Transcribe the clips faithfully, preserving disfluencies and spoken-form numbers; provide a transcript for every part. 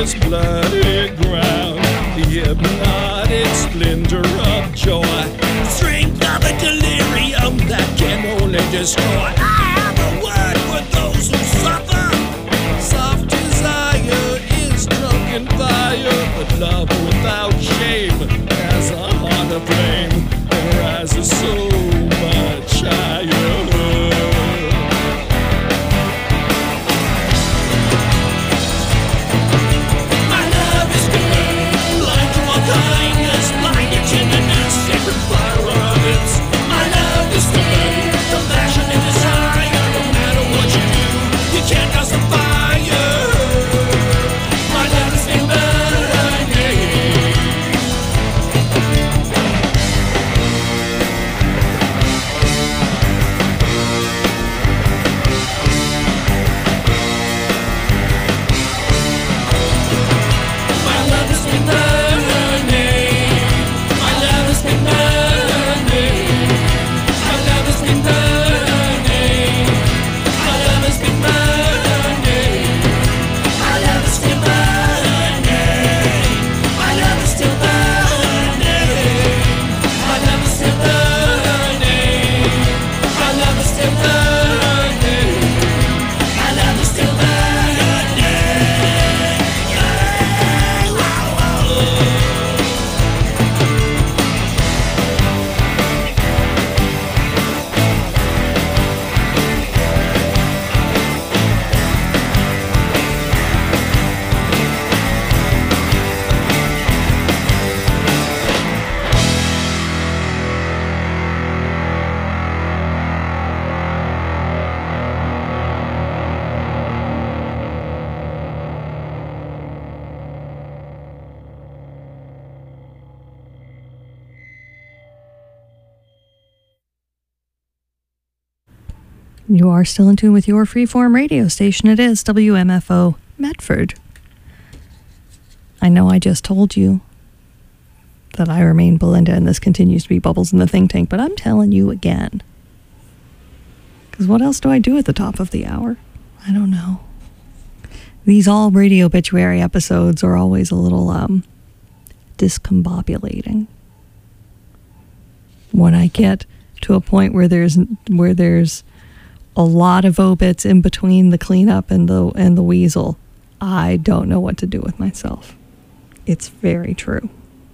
this bloody ground. The hypnotic splendor of joy, the strength of a delirium that can only destroy. I have a word for those who suffer. Soft desire is drunken fire, but love without shame has a heart of flame and rises so much higher. You are still in tune with your freeform radio station. It is W M F O Medford. I know I just told you that I remain Belinda and this continues to be Bubbles in the Think Tank, but I'm telling you again. Because what else do I do at the top of the hour? I don't know. These all radio obituary episodes are always a little um, discombobulating. When I get to a point where there's where there's a lot of obits in between the cleanup and the and the weasel, I don't know what to do with myself. It's very true.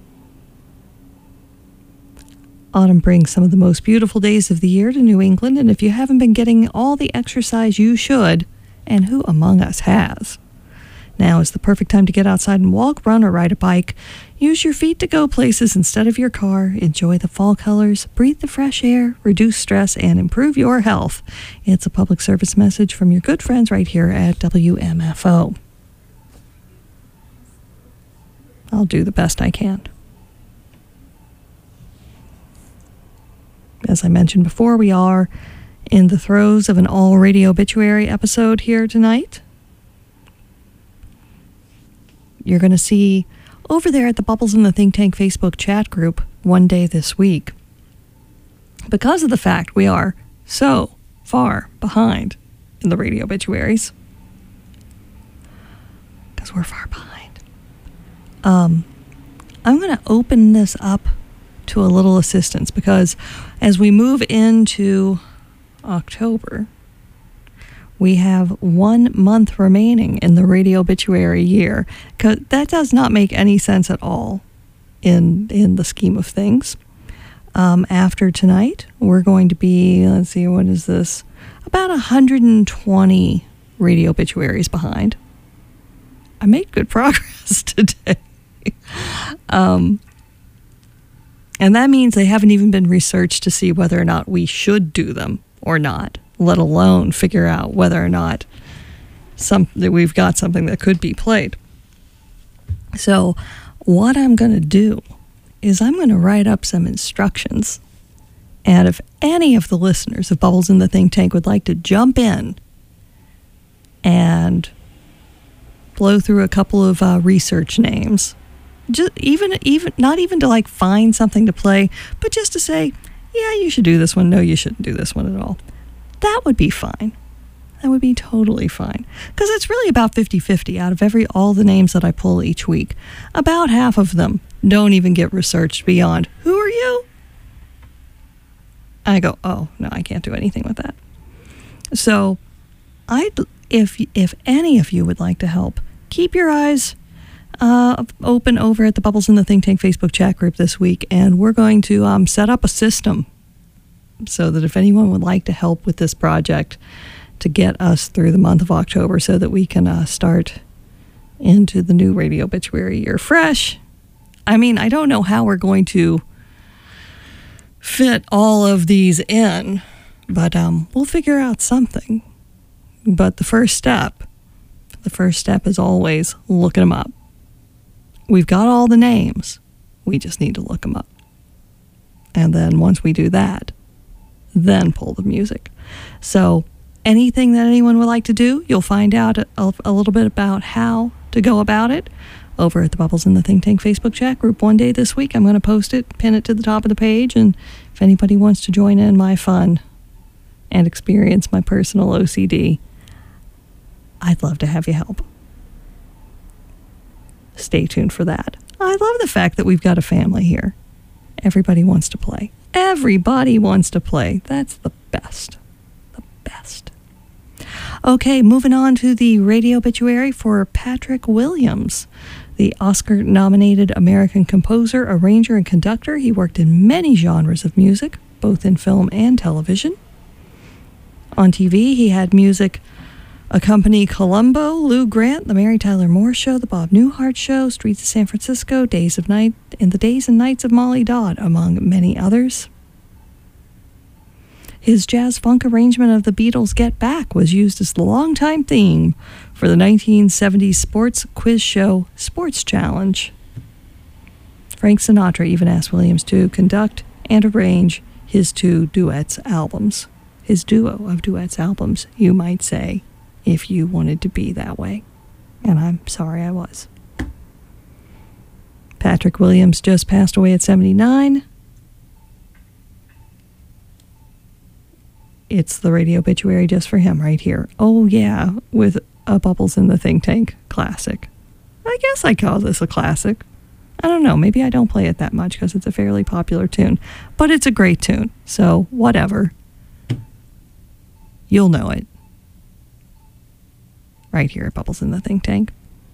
Autumn brings some of the most beautiful days of the year to New England, and if you haven't been getting all the exercise you should, and who among us has, now is the perfect time to get outside and walk, run, or ride a bike. Use your feet to go places instead of your car. Enjoy the fall colors, breathe the fresh air, reduce stress, and improve your health. It's a public service message from your good friends right here at W M F O. I'll do the best I can. As I mentioned before, we are in the throes of an all-radio obituary episode here tonight. You're going to see over there at the Bubbles in the Think Tank Facebook chat group one day this week. Because of the fact we are so far behind in the radio obituaries, because we're far behind, um, I'm going to open this up to a little assistance, because as we move into October, we have one month remaining in the radio obituary year. That does not make any sense at all in in the scheme of things. Um, after tonight, we're going to be, let's see, what is this? About one hundred twenty radio obituaries behind. I made good progress today. um, and that means they haven't even been researched to see whether or not we should do them or not, let alone figure out whether or not some that we've got something that could be played. So what I'm going to do is I'm going to write up some instructions, and if any of the listeners of Bubbles in the Think Tank would like to jump in and blow through a couple of uh, research names, just even even not even to like find something to play, but just to say, yeah, you should do this one, no, you shouldn't do this one at all, that would be fine. That would be totally fine. Because it's really about fifty-fifty out of every all the names that I pull each week. About half of them don't even get researched beyond, who are you? I go, oh, no, I can't do anything with that. So, I'd, if, if any of you would like to help, keep your eyes uh, open over at the Bubbles in the Think Tank Facebook chat group this week, and we're going to um, set up a system so that if anyone would like to help with this project to get us through the month of October so that we can uh, start into the new Radio Obituary year fresh. I mean, I don't know how we're going to fit all of these in, but um, we'll figure out something. But the first step, the first step is always looking them up. We've got all the names. We just need to look them up. And then once we do that, then pull the music. So anything that anyone would like to do, you'll find out a, a little bit about how to go about it over at the Bubbles in the Think Tank Facebook chat group one day this week. I'm going to post it, pin it to the top of the page, and if anybody wants to join in my fun and experience my personal O C D, I'd love to have you help. Stay tuned for that. I love the fact that we've got a family here. Everybody wants to play. Everybody wants to play. That's the best. The best. Okay, moving on to the radio obituary for Patrick Williams, the Oscar-nominated American composer, arranger, and conductor. He worked in many genres of music, both in film and television. On T V, he had music accompany Columbo, Lou Grant, The Mary Tyler Moore Show, The Bob Newhart Show, Streets of San Francisco, Days of Night, and The Days and Nights of Molly Dodd, among many others. His jazz-funk arrangement of the Beatles' Get Back was used as the longtime theme for the nineteen seventies sports quiz show Sports Challenge. Frank Sinatra even asked Williams to conduct and arrange his two duets albums. His duo of duets albums, you might say, if you wanted to be that way. And I'm sorry I was. Patrick Williams just passed away at seventy-nine. It's the radio obituary just for him right here. Oh, yeah, with a Bubbles in the Think Tank classic. I guess I call this a classic. I don't know. Maybe I don't play it that much because it's a fairly popular tune. But it's a great tune. So, whatever. You'll know it. Right here at Bubbles in the Think Tank.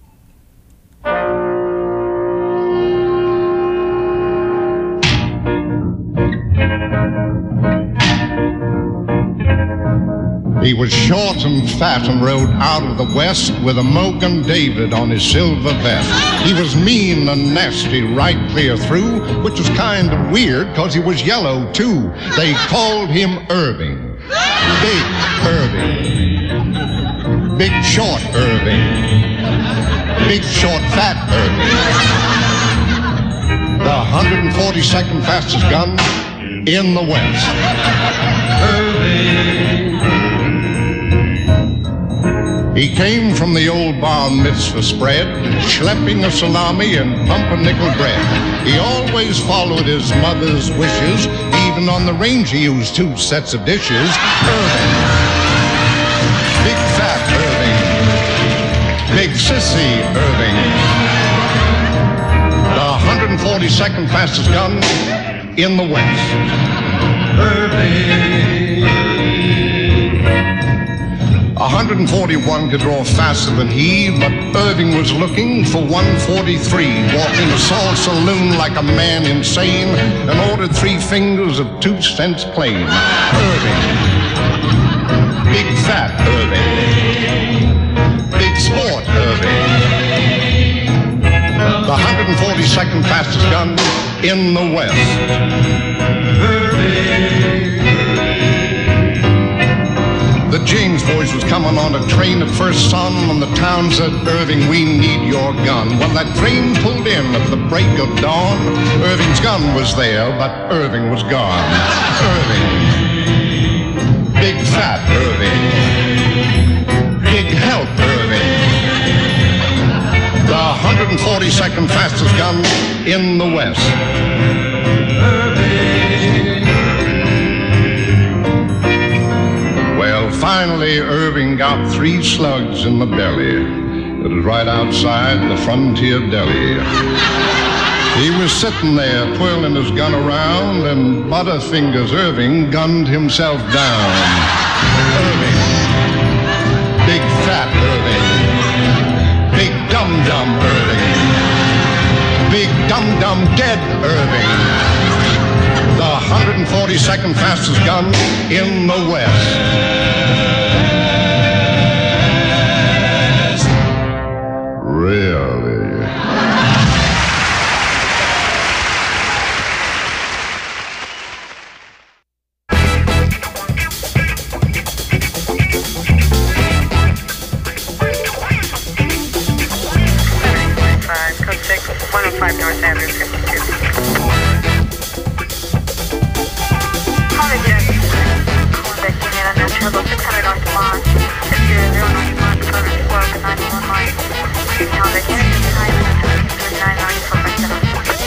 He was short and fat and rode out of the west with a Mogan David on his silver vest. He was mean and nasty right clear through, which was kind of weird because he was yellow too. They called him Irving. Big Irving. Big short Irving. Big short fat Irving. The one hundred forty-second fastest gun in the West. Irving. He came from the old bar mitzvah spread, schlepping a salami and pumpernickel bread. He always followed his mother's wishes. Even on the range he used two sets of dishes. Irving. Big fat Irving. Big sissy Irving. The one hundred forty-second fastest gun in the West. Irving. one hundred forty-one could draw faster than he, but Irving was looking for one forty-three. Walked in a Saul saloon like a man insane and ordered three fingers of two cents plain. Irving. Big fat Irving. Big sport Irving. The one hundred forty-second fastest gun in the West. Irving. The James boys was coming on a train at first sun, and the town said, Irving, we need your gun. Well, that train pulled in at the break of dawn. Irving's gun was there, but Irving was gone. Irving. Big fat Irving. Big help Irving. The one hundred forty-second fastest gun in the West. Irving. Well, finally Irving got three slugs in the belly. It was right outside the frontier deli. He was sitting there twirling his gun around, and Butterfingers Irving gunned himself down. Irving. Big fat Irving. Big dum-dum Irving. Big dum-dum dead Irving. The one hundred forty-second fastest gun in the West. Really? Code six, one oh five North Avenue, fifty-two. Contact Union on Natural Road, six hundred North Lamont, six zero zero nine one, Province World, nine one line. Contact Union behind thirty-nine ninety-four by seven.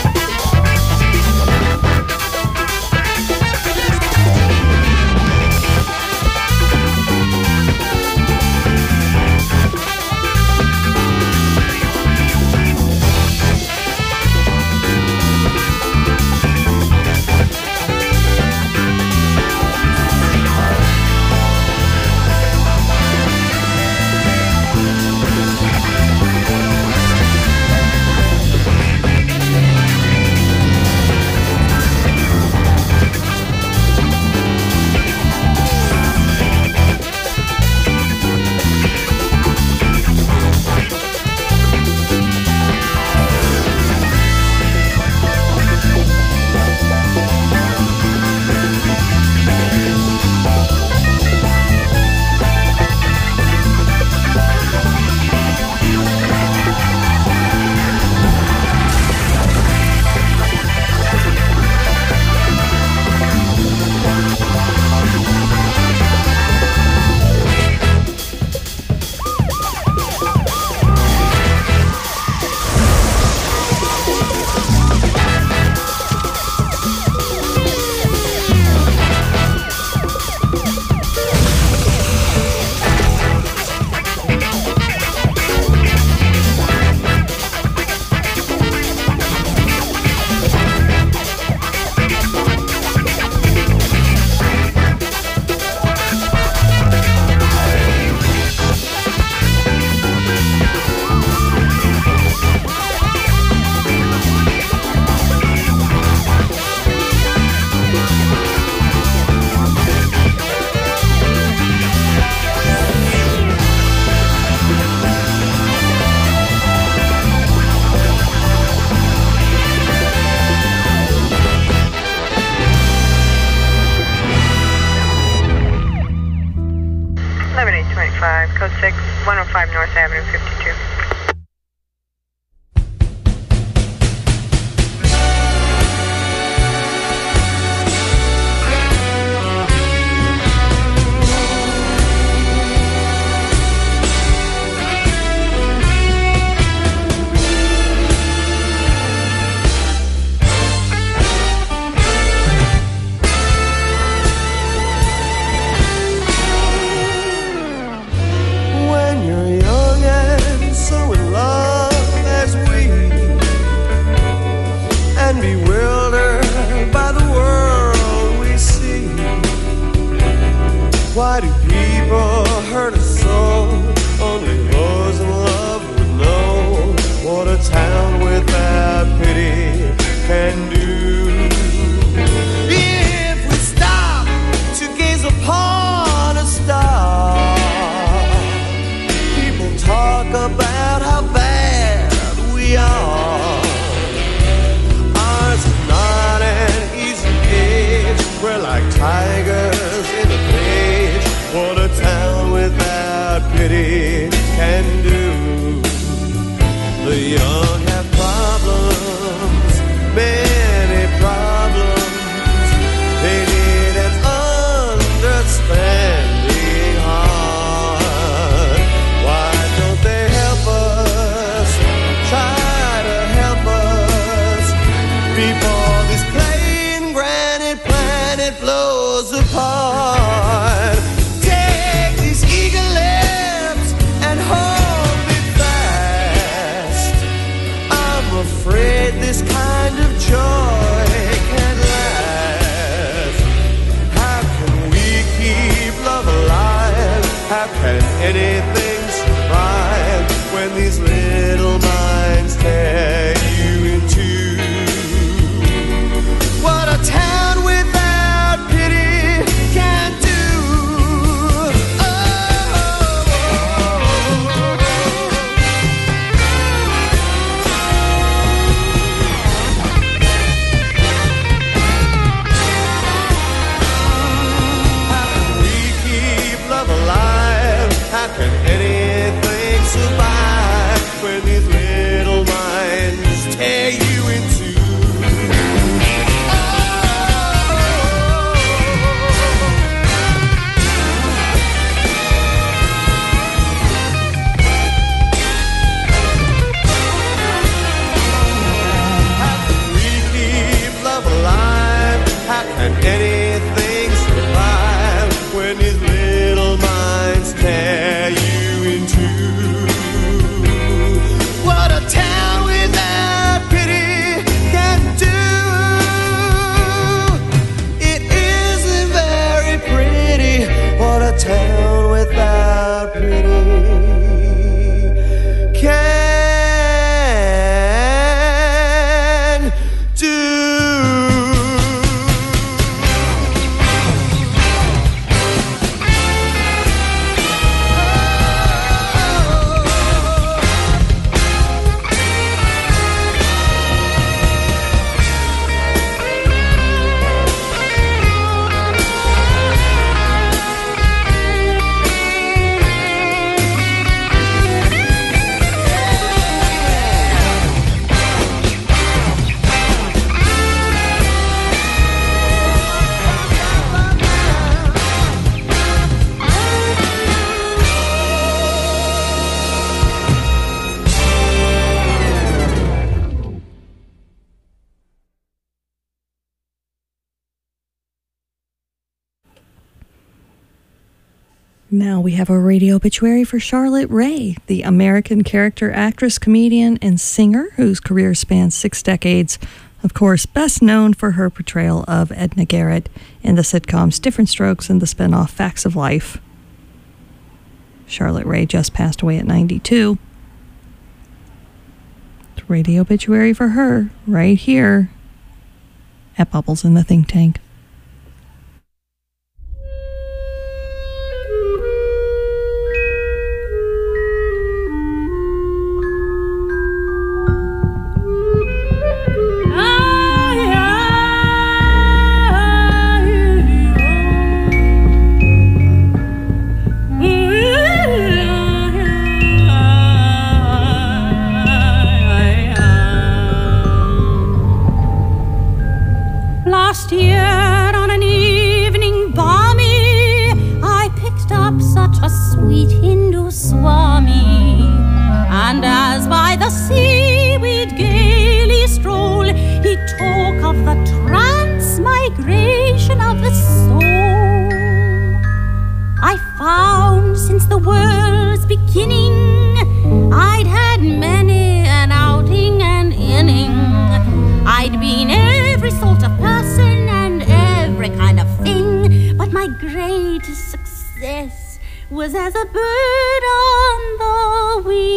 Code six, one oh five North Avenue, fifty-two. When you're young and can anything survive when these little minds tear you in two? What a town without pity can do. How can anything survive when these little minds tear you in two? Oh. How can we keep love alive? How can anything survive when these little minds tear you in two? What a town without pity can do. It isn't very pretty. What a town without pity can do. Now we have a radio obituary for Charlotte Rae, the American character actress, comedian, and singer whose career spans six decades. Of course, best known for her portrayal of Edna Garrett in the sitcoms Different Strokes and the spinoff Facts of Life. Charlotte Rae just passed away at ninety-two. The radio obituary for her right here at Bubbles in the Think Tank. Last year on an evening balmy, I picked up such a sweet Hindu Swami, and as by the sea we'd gaily stroll, he'd talk of the transmigration of the soul. I found since the world's beginning I'd had many an outing and inning. I'd been every sort of person and every kind of thing, but my greatest success was as a bird on the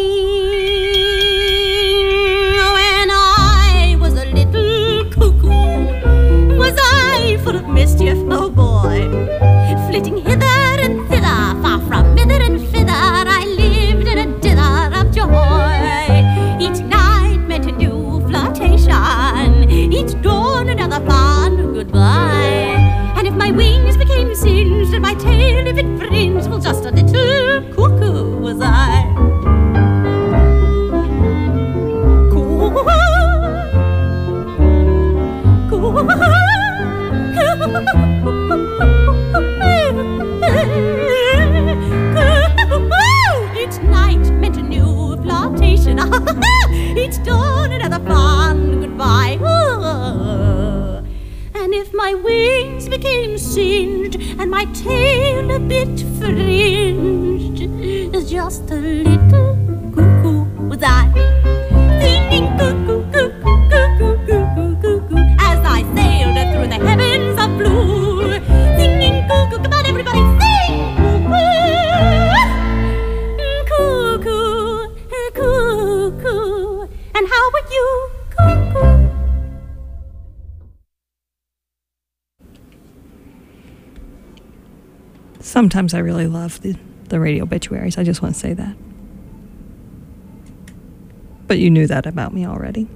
wing. When I was a little cuckoo, was I full of mischief, oh boy, flitting hither and thither, far from hither and thither, I lived in a dither of joy. Each night meant a new flirtation, each dawn another fond goodbye. And if my wings became singed and my tail if it fringed, well, just a little cuckoo was I. Cuckoo, cuckoo, each night meant a new flirtation, each dawn another fond goodbye. And if my wings became singed and my tail a bit fringed, just a little cuckoo was I, singing cuckoo, cuckoo, cuckoo, cuckoo, cuckoo, as I sailed through the heavens of blue, singing cuckoo. Come on, everybody, sing cuckoo. sometimes I really love the, the radio obituaries. I just want to say that. But you knew that about me already.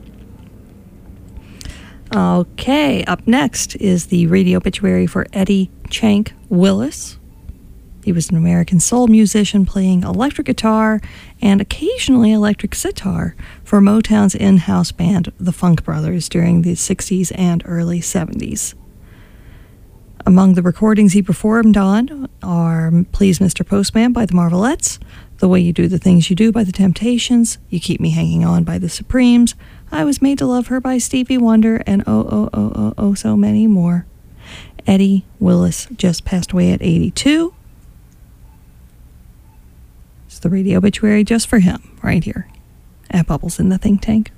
Okay, up next is the radio obituary for Eddie Chank Willis. He was an American soul musician playing electric guitar and occasionally electric sitar for Motown's in-house band, the Funk Brothers, during the sixties and early seventies. Among the recordings he performed on are Please Mister Postman by the Marvelettes, The Way You Do the Things You Do by the Temptations, You Keep Me Hanging On by the Supremes, I Was Made to Love Her by Stevie Wonder, and oh, oh, oh, oh, oh, so many more. Eddie Willis just passed away at eighty-two. It's the radio obituary just for him, right here at Bubbles in the Think Tank.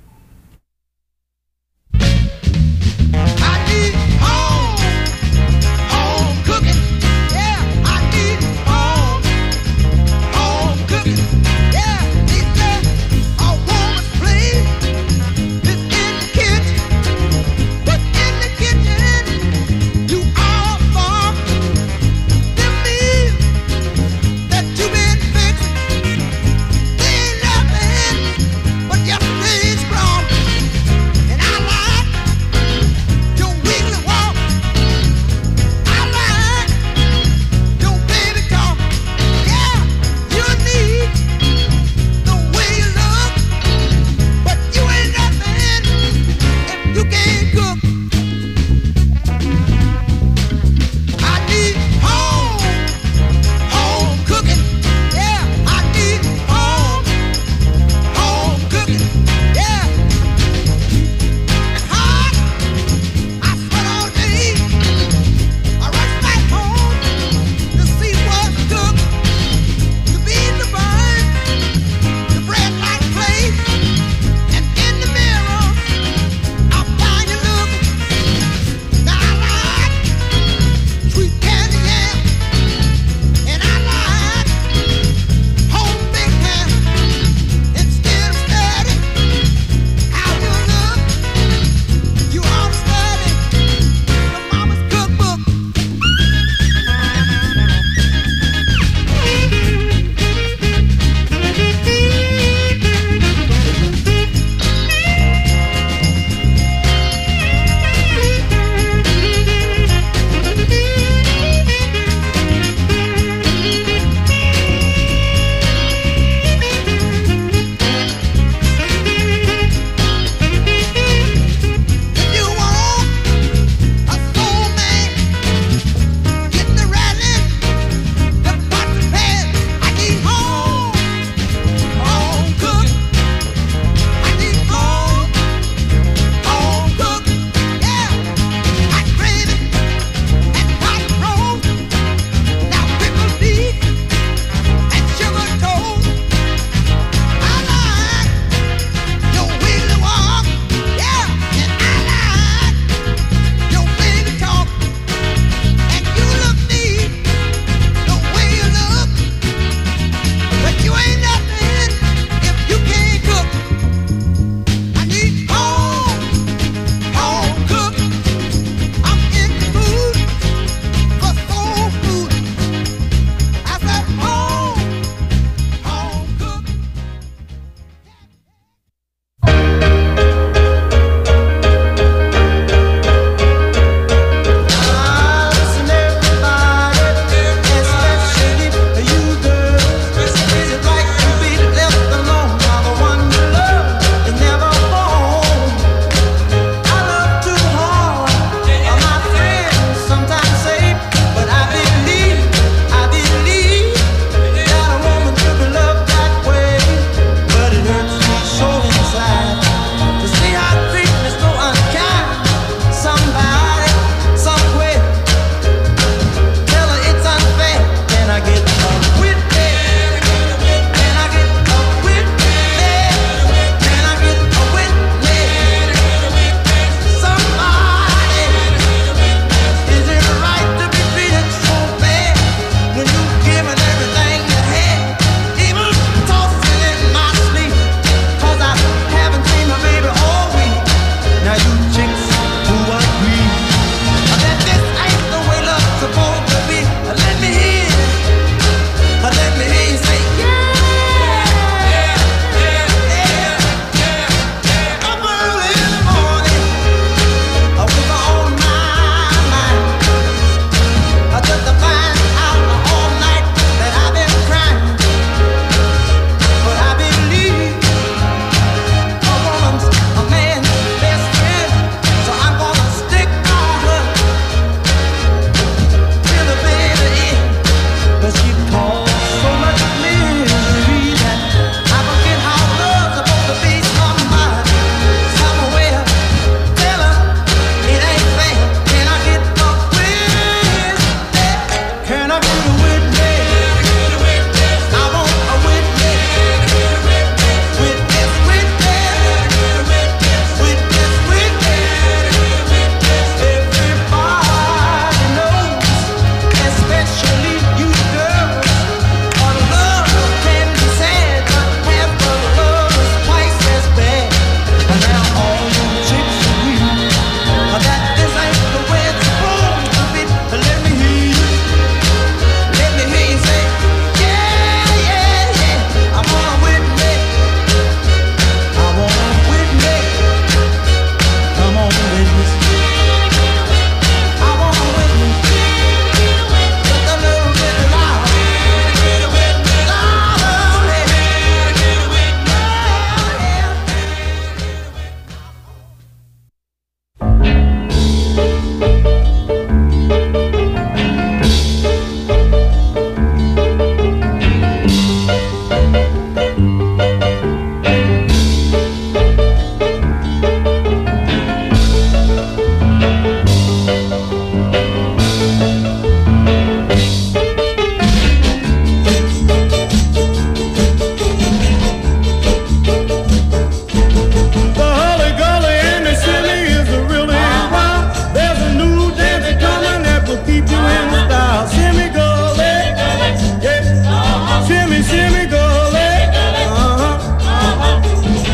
I need home, home cooking. Yeah, I need home, home cooking. Yeah, it's there. A woman's place is in the kitchen, but in the kitchen you all for the meal that you've been fixing. They ain't nothing but yesterday's crime.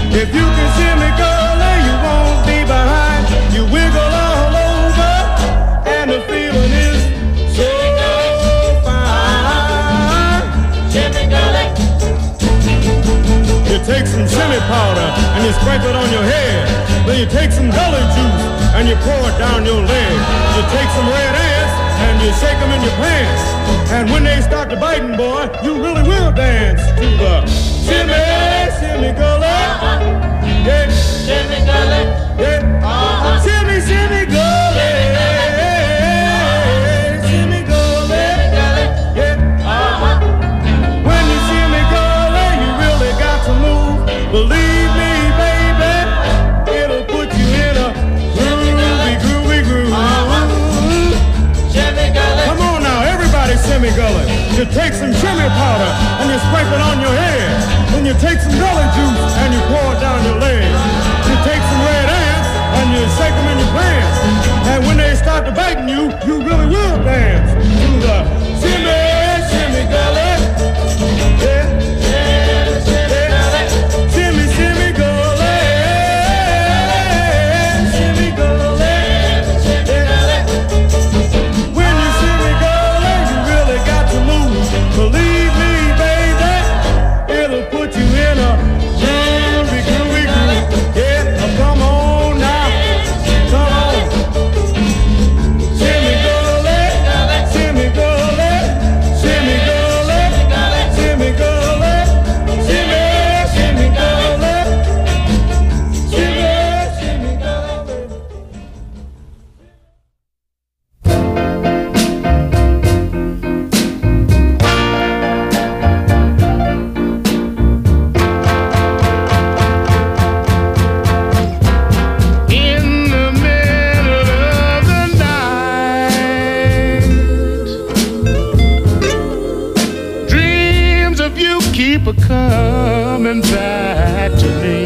If you can see me, girlie, you won't be behind. You wiggle all over, and the feeling is so fine. Shimmy, girlie. You take some shimmy powder and you sprinkle it on your head. Then you take some gully juice and you pour it down your leg. You take some red ants and you shake them in your pants. And when they start to biting, boy, you really will dance to the shimmy, shimmy gully. Yeah, shimmy gully. Yeah, uh-huh. Shimmy, shimmy gully. Shimmy gully. Yeah, uh-huh. When you shimmy gully, you really got to move. Believe me, baby, it'll put you in a groovy, groovy groove. Uh-huh. Shimmy gully. Come on now, everybody shimmy gully. You take some shimmy powder and you sprinkle it on your head. Then you take some gully juice and you pour it down your leg. You take some red ants and you shake them in your pants. And when they start to biting you, you really will dance to the shimmy, shimmy gully. Yeah, yeah, yeah. Shimmy, shimmy gully. Shimmy gully. Yeah. When you shimmy gully, you really got to move. Believe me, baby, it'll put you in a groovy, groovy groove. Yeah, oh, come on now, come on. Shimmy gully, shimmy gully, shimmy gully, shimmy gully, shimmy, shimmy gully, shimmy, shimmy gully. In the middle of the night, dreams of you keep a coming back to me.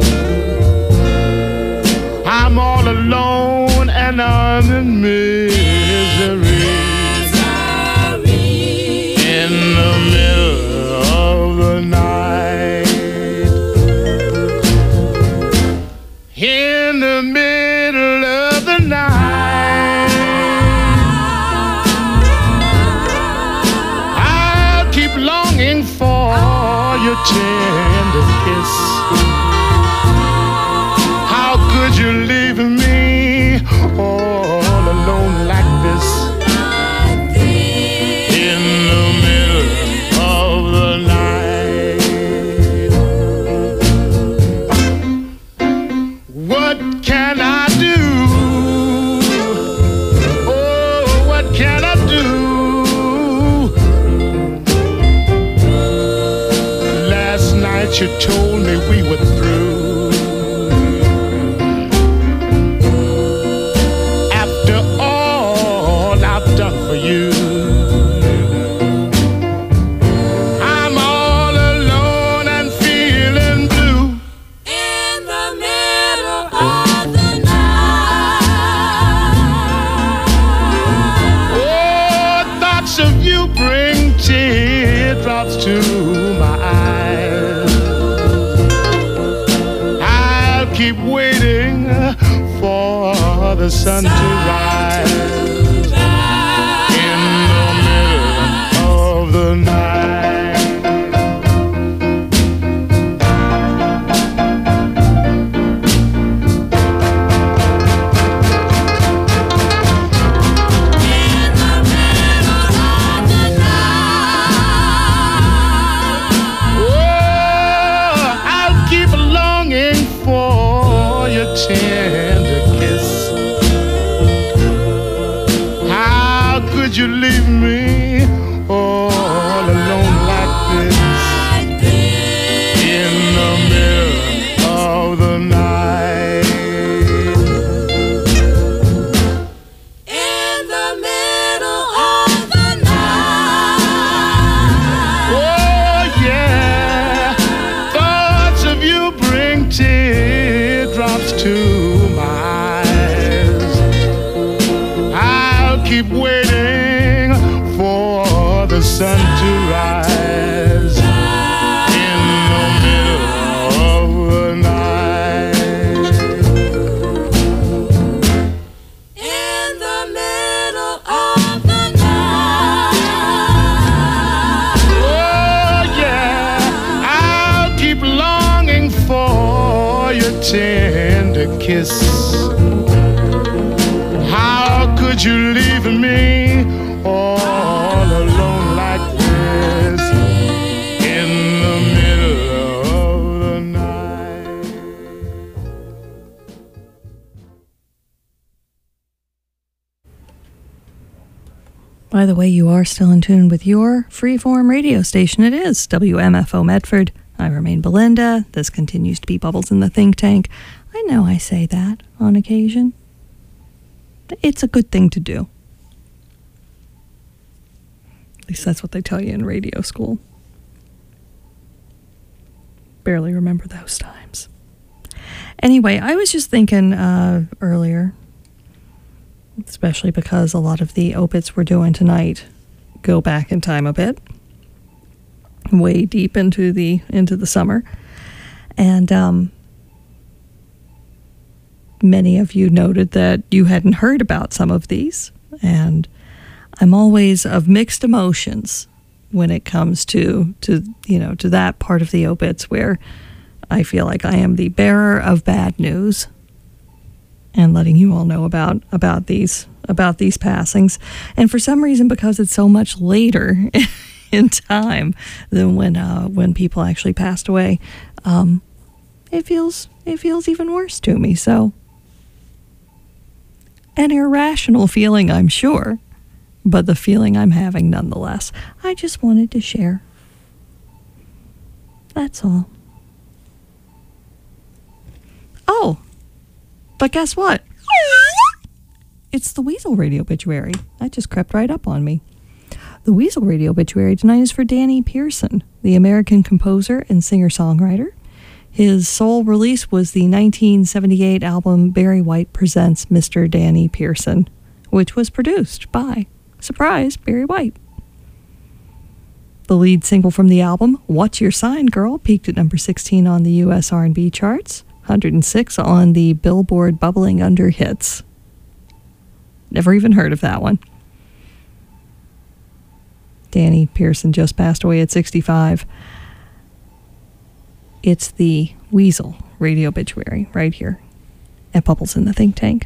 I'm all alone and I'm in misery. In the middle of the night. In the middle of the night, I'll keep longing for your tender kiss. How could you leave me all alone like this? In the middle of the night. What can I do? Oh, what can I do? Last night you told me we were through. After all I've done for you, I'm all alone and feeling blue. In the middle of the night. Oh, thoughts of you bring teardrops to my eyes. I'll keep waiting for the sun to rise. In the middle of the night. In the middle of the night. Oh, I'll keep longing for your tender kiss. tender kiss. How could you leave me all alone like this in the middle of the night? By the way, you are still in tune with your freeform radio station. It is W M F O Medford. I remain Belinda. This continues to be Bubbles in the Think Tank. I know I say that on occasion. It's a good thing to do. At least that's what they tell you in radio school. Barely remember those times. Anyway, I was just thinking uh, earlier, especially because a lot of the opiates we're doing tonight go back in time a bit, way deep into the into the summer, and um, many of you noted that you hadn't heard about some of these, and I'm always of mixed emotions when it comes to to you know to that part of the opiates where I feel like I am the bearer of bad news and letting you all know about about these about these passings, and for some reason, because it's so much later in time than when uh, when people actually passed away, um, it feels it feels even worse to me. So, an irrational feeling, I'm sure, but the feeling I'm having nonetheless. I just wanted to share. That's all. Oh, but guess what? It's the Weasel Radio Obituary. That just crept right up on me. The Weasel Radio Obituary tonight is for Danny Pearson, the American composer and singer-songwriter. His sole release was the nineteen seventy-eight album Barry White Presents Mister Danny Pearson, which was produced by, surprise, Barry White. The lead single from the album, What's Your Sign, Girl, peaked at number sixteen on the U S R and B charts, one hundred six on the Billboard Bubbling Under Hits. Never even heard of that one. Danny Pearson just passed away at sixty-five. It's the Weasel Radio Obituary right here at Bubbles in the Think Tank.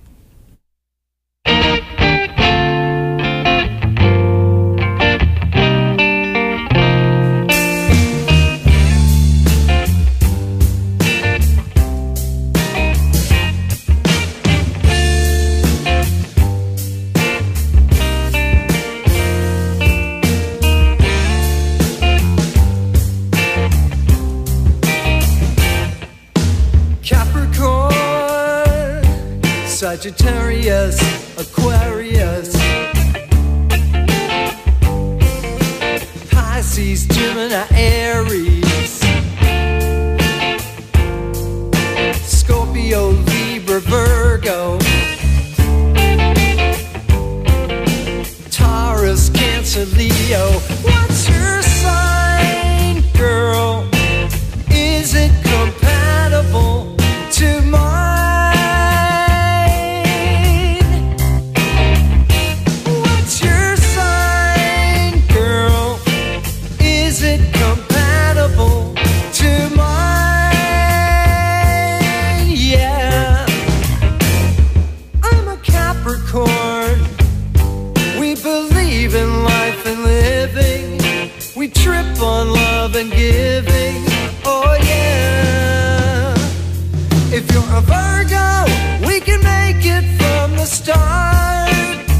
Sagittarius, Aquarius, Pisces, Gemini, Aries, Scorpio, Libra, Virgo, Taurus, Cancer, Leo. What's your sign, girl? Is it compatible to mine? Trip on love and giving, oh yeah. If you're a Virgo, we can make it from the start.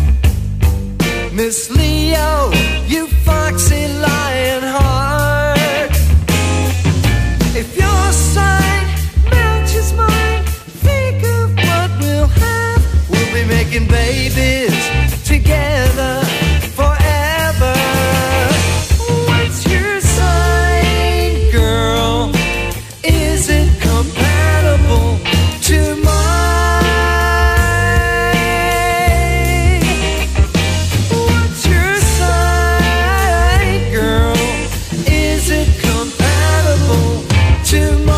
Miss Leo, you foxy lion heart. If your sign matches mine, think of what we'll have. We'll be making babies together forever. What's your sign, girl? Is it compatible to mine? What's your sign, girl? Is it compatible to mine?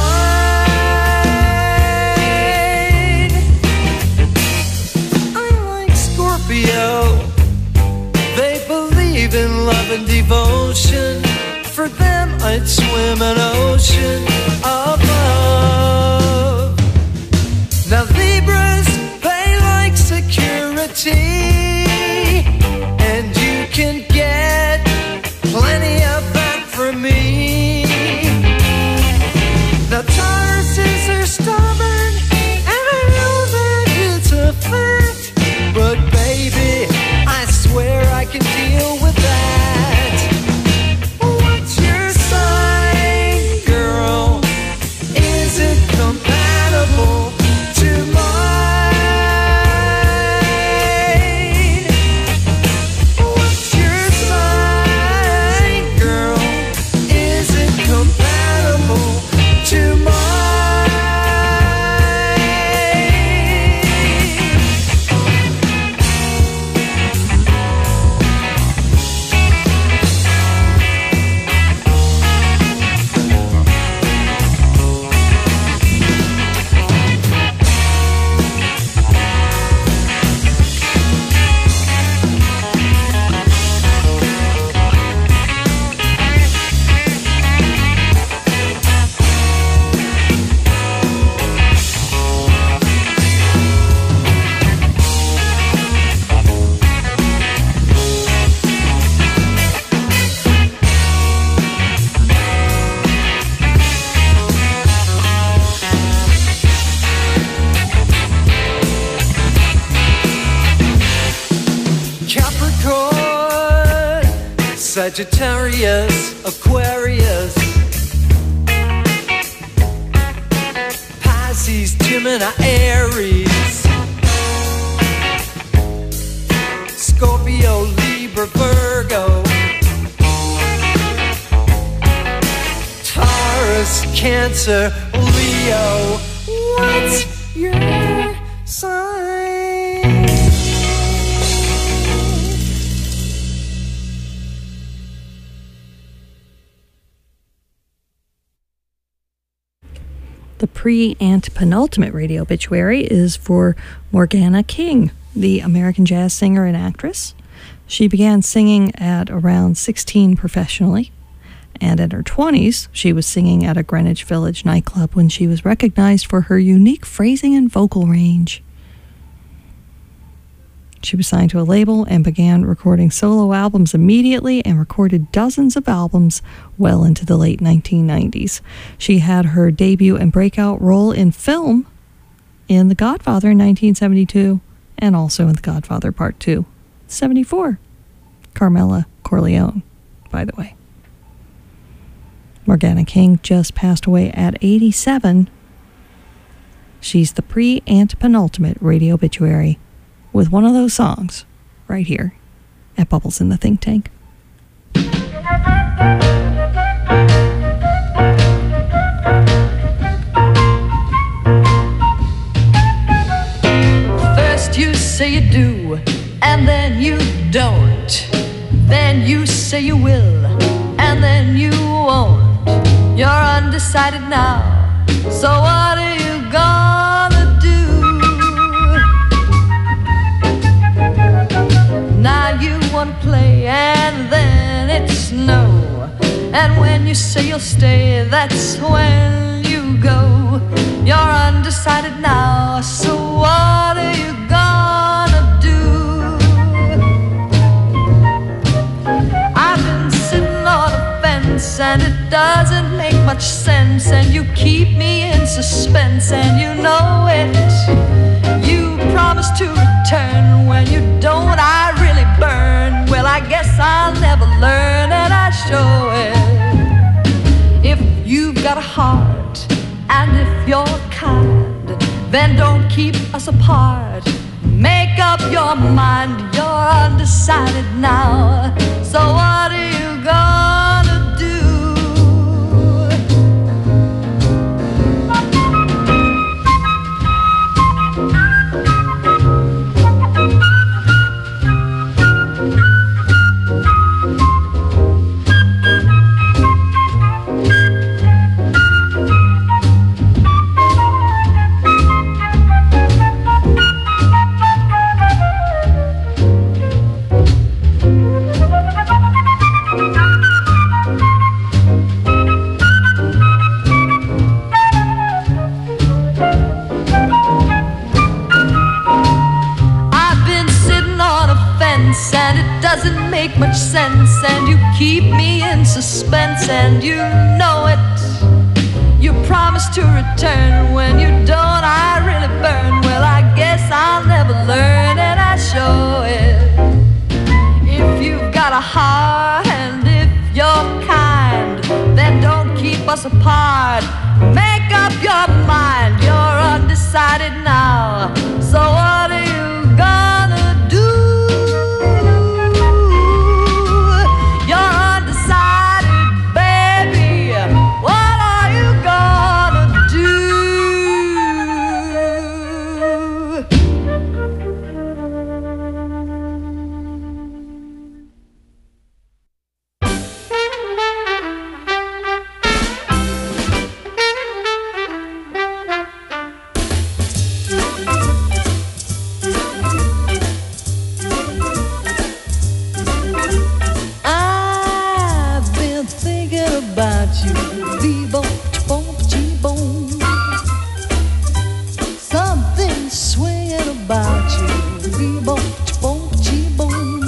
I like Scorpio. They believe in love and devotion. For them I'd swim an ocean of love. tea, and you can get plenty of that from me. Now Tauruses are stubborn, and I know that it's a fact, but baby, I swear I can deal with that. What's your sign, girl? Is it compatible to mine? What's your sign, girl? Is it compatible to mine? Capricorn, Sagittarius, Aquarius, Pisces, Gemini, Aries, Scorpio, Libra, Virgo, Taurus, Cancer, Leo. What's your sign? The pre-antepenultimate radio obituary is for Morgana King, the American jazz singer and actress. She began singing at around sixteen professionally, and in her twenties, she was singing at a Greenwich Village nightclub when she was recognized for her unique phrasing and vocal range. She was signed to a label and began recording solo albums immediately and recorded dozens of albums well into the late nineteen nineties. She had her debut and breakout role in film in The Godfather in nineteen seventy-two and also in The Godfather Part two, seventy-four. Carmela Corleone, by the way. Morgana King just passed away at eighty-seven. She's the pre-antepenultimate radio obituary with one of those songs right here at Bubbles in the Think Tank. First you say you do, and then you don't. Then you say you will, and then you won't. You're undecided now, so what are you gonna do? Now you wanna play, and then it's no. And when you say you'll stay, that's when you go. You're undecided now, so what are you gonna do? I've been sitting on a fence, and it doesn't make much sense, and you keep me in suspense, and you know it. You promise to return. When you don't, I really burn. Well, I guess I'll never learn, and I show it. If you've got a heart, and if you're kind, then don't keep us apart. Make up your mind, you're undecided now. So what are you gonna do? and you know it. You promise to return. When you don't, I really burn. Well, I guess I'll never learn, and I show it. If you've got a heart and if you're kind, then don't keep us apart. Make up your mind, you're undecided now. So what are you gonna do? You're undecided, baby. What are you gonna do? I've been thinking about you, Bebo, boom, boom. Something swinging about you, Bebo, boom, boom.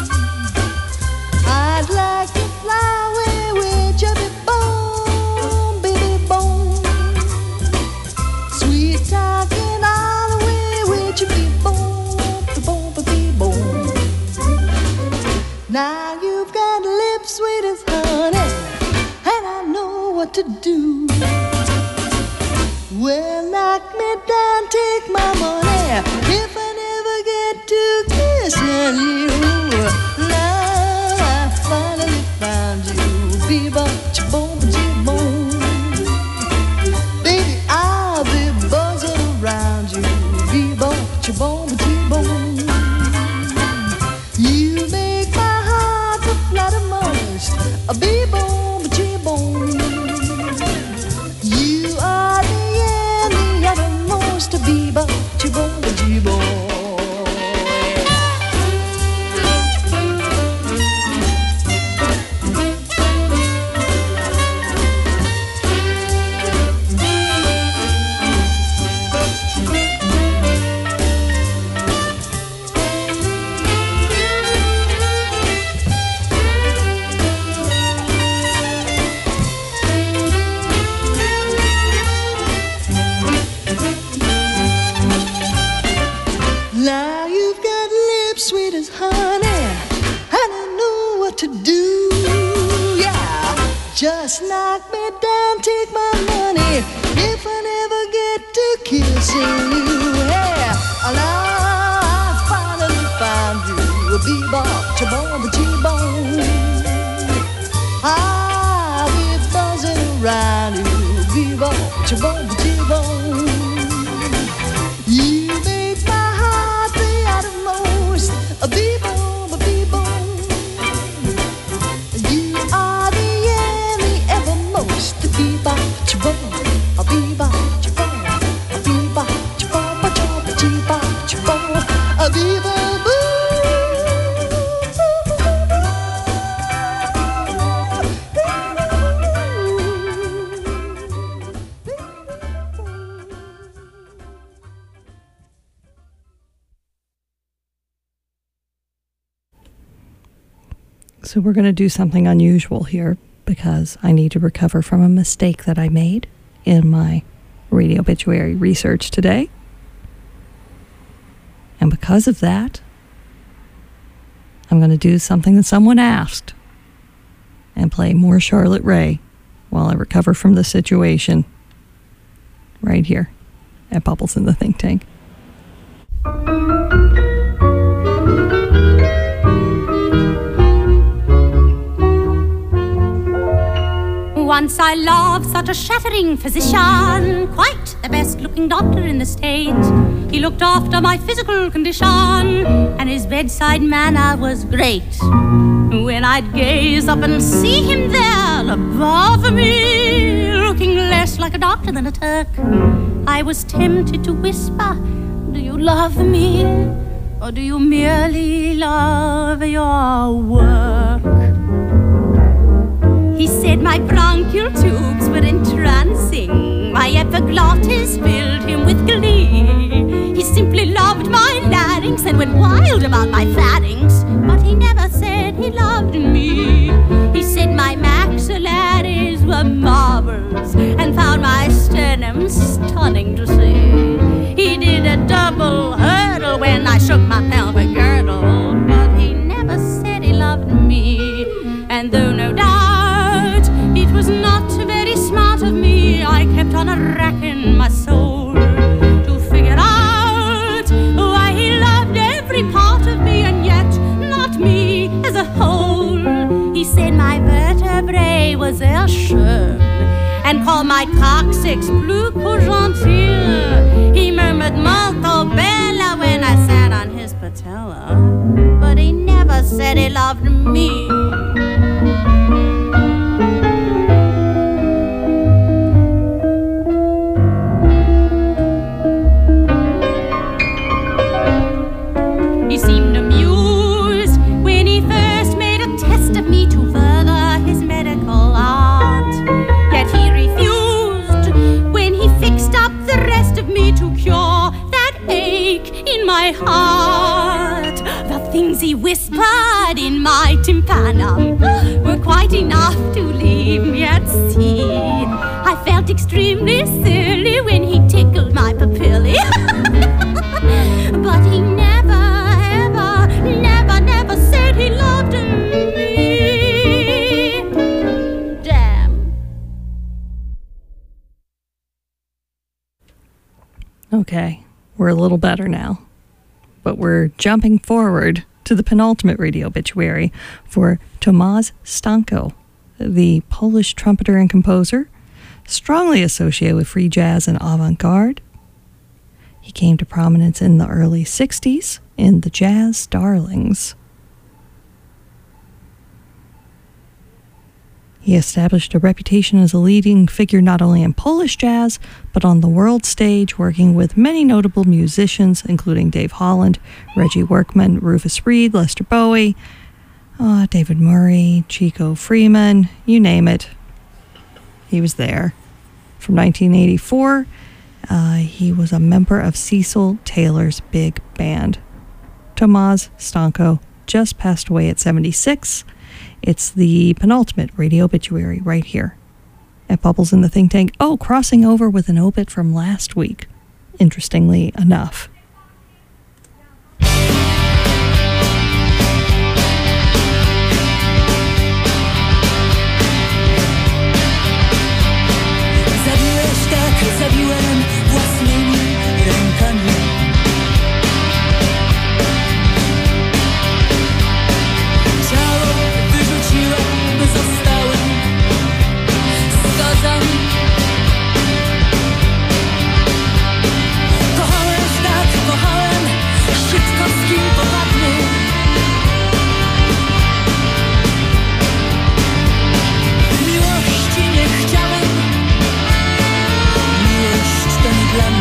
I'd like to fly away with you, boom, baby, boom. Sweet talking all the way with you, boom, boom, baby, boom. Now you've got lips sweet as honey, and I know what to do. Well, knock me down, take my money, if I never get to kissing you. Now I finally found you, Bebo, boom, boom. Baby, I'll be buzzing around you, Bebo, boom, boom. You make my heart to flutter most, a bee-boom, a chee-boom. You are the end, the uttermost, a bee-boom, chee-boom, a chee-boom. Now you've got lips sweet as honey, and I know what to do. Yeah, just knock me down, take my money, if I never get to kissing you. Yeah, now I finally found you, a bebop, cha-boom, cha-boom. I'll be buzzing around you, bebop, cha-boom, cha-boom. You make my heart the uttermost, a bee-boom, a bee-boom. You are the end, the evermost, a bee-bop, cha-boom, a bee-bop, cha-boom, a bee-bop, cha-boom, a cha-boom, a bee-bop, cha-boom, a bee-boom, boo. So we're going to do something unusual here because I need to recover from a mistake that I made in my radio obituary research today. And because of that, I'm going to do something that someone asked and play more Charlotte Rae while I recover from the situation right here at Bubbles in the Think Tank. Once I loved such a shattering physician, quite the best looking doctor in the state. He looked after my physical condition, and his bedside manner was great. When I'd gaze up and see him there above me, looking less like a doctor than a Turk, I was tempted to whisper, "Do you love me, or do you merely love your work?" He said my bronchial tubes were entrancing, my epiglottis filled him with glee. He simply loved my larynx and went wild about my pharynx, but he never said he loved me. He said my maxillary of me, I kept on racking my soul to figure out why he loved every part of me and yet not me as a whole. He said my vertebrae was ill schön and called my coccyx plus gentil. He murmured molto bella when I sat on his patella, but he never said he loved me. He seemed amused when he first made a test of me to further his medical art. Yet he refused when he fixed up the rest of me to cure that ache in my heart. The things he whispered in my tympanum were quite enough to leave me at sea. I felt extremely silly when he tickled my papillae. But he never, ever, never, never said he loved me. Damn. Okay, we're a little better now, but we're jumping forward to the penultimate radio obituary for Tomasz Stanko, the Polish trumpeter and composer, strongly associated with free jazz and avant-garde. He came to prominence in the early sixties in the Jazz Darlings. He established a reputation as a leading figure not only in Polish jazz, but on the world stage, working with many notable musicians, including Dave Holland, Reggie Workman, Rufus Reid, Lester Bowie, uh, David Murray, Chico Freeman, you name it. He was there. From nineteen eighty-four, uh, he was a member of Cecil Taylor's big band. Tomasz Stanko just passed away at seventy-six. It's the penultimate radio obituary right here at Bubbles in the Think Tank. Oh, crossing over with an obit from last week, interestingly enough. Zabiłeś tak, zabiłem własnymi rękami. Ciało wyrzuciłem, zostałem skazany. Kochałem tak, kochałem, szybko z kim popadnę. Miłości nie chciałem. Miłość to nie dla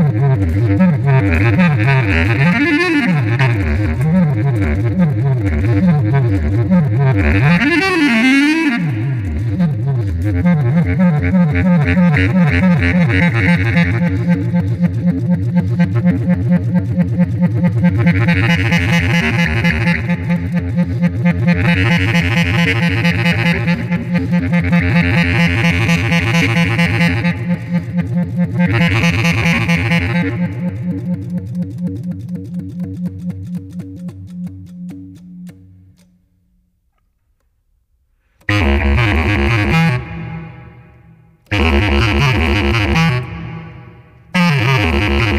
Thank you.